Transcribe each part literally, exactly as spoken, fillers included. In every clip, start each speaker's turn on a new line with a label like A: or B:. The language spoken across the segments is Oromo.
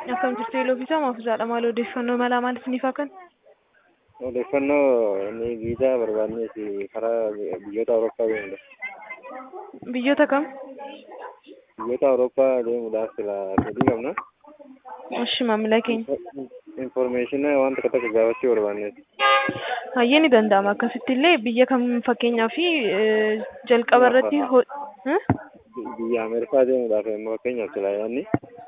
A: Akkam jirtu Elooffisaa Maafuusaadha. Maal odeeffannoo malaa maaliif ni faakan?
B: Odeeffannoo ni viizaa barbaadneeti karaa biyyoota Awurooppaa deemudha.
A: Biyyoota kam?
B: Biyyoota Awurooppaa deemuudhaaf sila fedhii qabna.
A: Oshi maamila keenya.
B: Infoormeeshina waan tokko tokko gaafachuu barbaadneeti.
A: Hayyee ni danda'ama. Akkasitti illee biyya kam fakkeenyaaf jalqaba irratti ho- Huh?
B: Biyya Ameerikaa deemuudhaaf immoo fakkeenyaaf sila yaadni.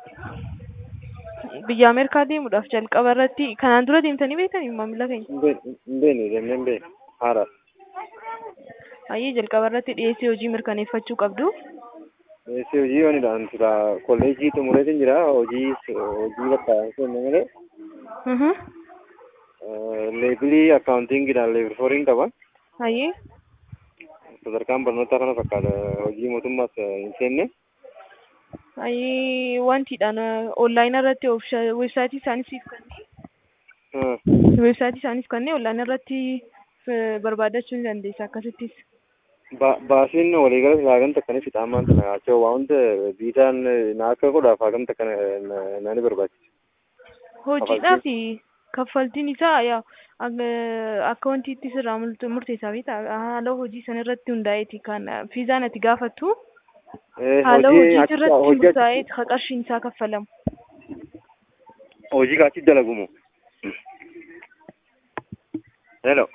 A: Biyya Ameerikaa deemuudhaaf jalqaba irratti kanaan dura deemtanii beektanii maamila keenya?
B: Hin beekne deemnee hin beekne haaraaf.
A: Hayyee jalqaba irratti dhiyeessii hojii mirkaneeffachuu qabdu.
B: Dhiyeessii hojii yoonidhaan sila kolleejjii xumureetiin jira hojii hojii bakka seenne malee.
A: Mhm.
B: Leebilii akkaawuntiingiidhaan leebil fooriin qaba.
A: Hayyee.
B: Sadarkaan barnootaa kana fakkaata hojii mootummaas hin seenne.
A: Hayyee wantiidhaan onlaayinii irratti weebsaayitii isaanii siif kennee weebsaayitii isaaniif kennee onlaayinii irratti barbaadachuu ni dandeessa akkasittis.
B: Baasiin waliigala silaa hagam takkanii fixaamaan tana achoo waa hunda viizaan na akka godhaaf hagam takka naani barbaachisa.
A: Hojiidhaaf kaffaltiin isaa yaa akka wanti itti sirraa murteessaa fi haala hojii sana irratti hundaa'eeti kan viizaan ati gaafattu. Haala hojii irratti murtaa'eeti kan qarshiin isaa kaffalamu.
B: Hojii kaachis dalagumu. Hello.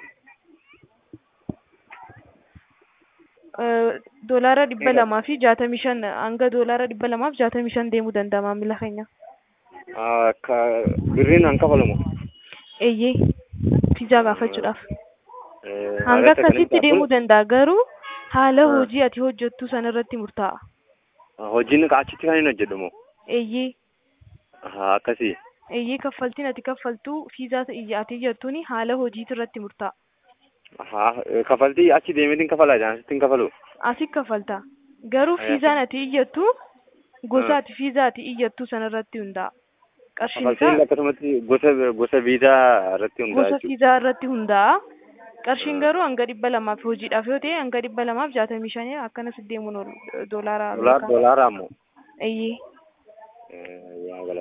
A: Doolaara dhibba lamaa fi jaatamii shan hanga doolaara dhibba lamaaf jaatamii shan deemuu danda'a maamila keenya.
B: Birriin han kafalamu.
A: Eeyyee viizaa gaafachuudhaaf. Hanga akkasitti deemuu danda'a garuu haala hojii ati hojjettu sana irratti murtaa'a.
B: Hojiin achitti kan hin hojjedhamu.
A: Eeyyee.
B: Akkasii.
A: Eeyyee kaffaltiin ati kaffaltu viizaa ati iyyattuuni haala hojiitu irratti murtaa'a.
B: Kaffaltii achi deemeetiin kafalaa jaan asitti hin kafalu.
A: Asi kaffalta. Garuu viizaan ati iyyattu gosa ati viizaa ati iyyattu sana irratti hundaa'a. Qarshiin isaa
B: akkasumatti gosa gosa viizaa irratti hundaa'a.
A: Gosa viizaa irratti hundaa'a. Qarshiin garuu hanga dhibba lamaaf hojiidhaaf yoo ta'e hanga dhibba lamaaf jaatamii shanii akkanas deemuun oolu doolaara.
B: Doolaara ammoo.
A: Eeyyee.